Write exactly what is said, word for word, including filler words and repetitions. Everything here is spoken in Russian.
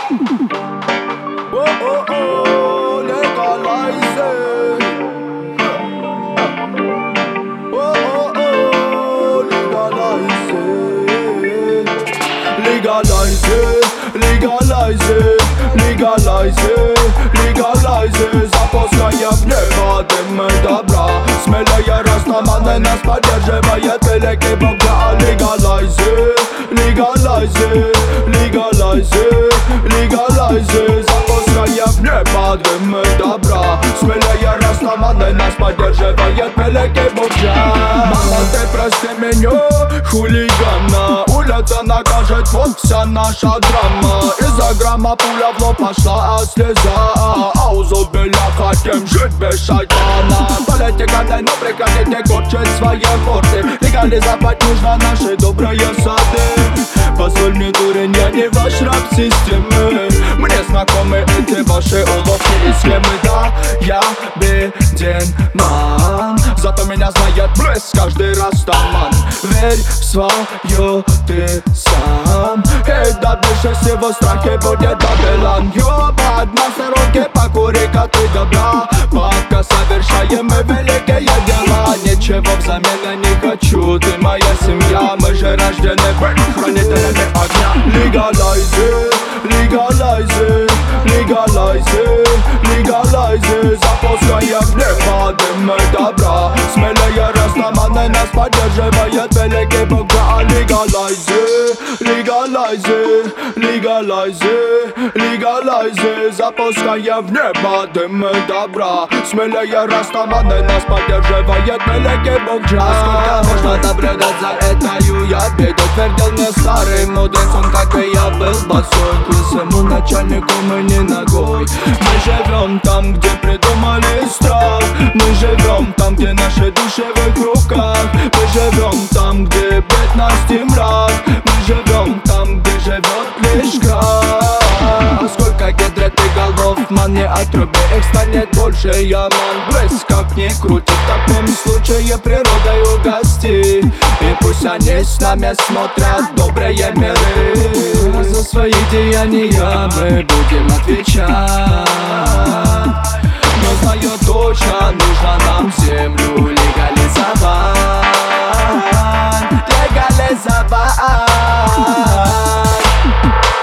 Oh, oh, oh, legalize it. Oh, oh, oh, legalize it. Legalize it, legalize it, legalize it, legalize it. Запуская в небо дым добра, смелее растаманы нас поддерживает великий Бог. Legalize it, legalize it, legalize it, legalize it. Запуская в небо дым добра, смелее растаманы нас поддерживает великий Бог. Мама, ты прости меня, хулигана. Улица накажет, вот вся наша драма. Из-за грамма пуля в лоб пошла, а слеза а у зубиля хотим жить без шайтана. Политика дай, но прекратите корчить свои морды. Легализовать нужно наши добрые сады. Позволь мне, дурень, я не ваш раб системы. Мне знакомы эти ваши уловки и схемы. Да, я беден, ман, зато меня знает блеск каждый растаман. Верь в свое ты сам. Эй, да больше всего в страхе будет Вавилон. Ёбать, на руки покури-ка ты добра. Пока совершаем мы великие дела. Ничего взамен я не хочу, ты моя семья. Мы же рождены быть хранителями огня. Legalize it, legalize it, legalize it, legalize it. Запуская в небо дым добра, смелее растаманы нас поддерживает великий Бог. Legalize it, legalize it, legalize it, legalize it. Запуская в небо дым добра, смелее растаманы нас поддерживает великий Бог. А сколько можно наблюдать за этою ябедой? Твердил мне старый мудрец, он как и я был босой. К лысому начальнику мы не ногой. Мы живем там, где придумали страх. Мы живем там, где наши души в их руках. Мы живем там, где бедность и мрак. Мы живем там, где живет лишь крах. А сколько гидрет и голов, ман, не отруби, их станет больше, я ман. Блеск как ни крути, в таком случае природой угости. И пусть они с нами смотрят добрые миры. А за свои деяния мы будем отвечать. Но знаю точно, нужно нам землю легализовать. Легализовать.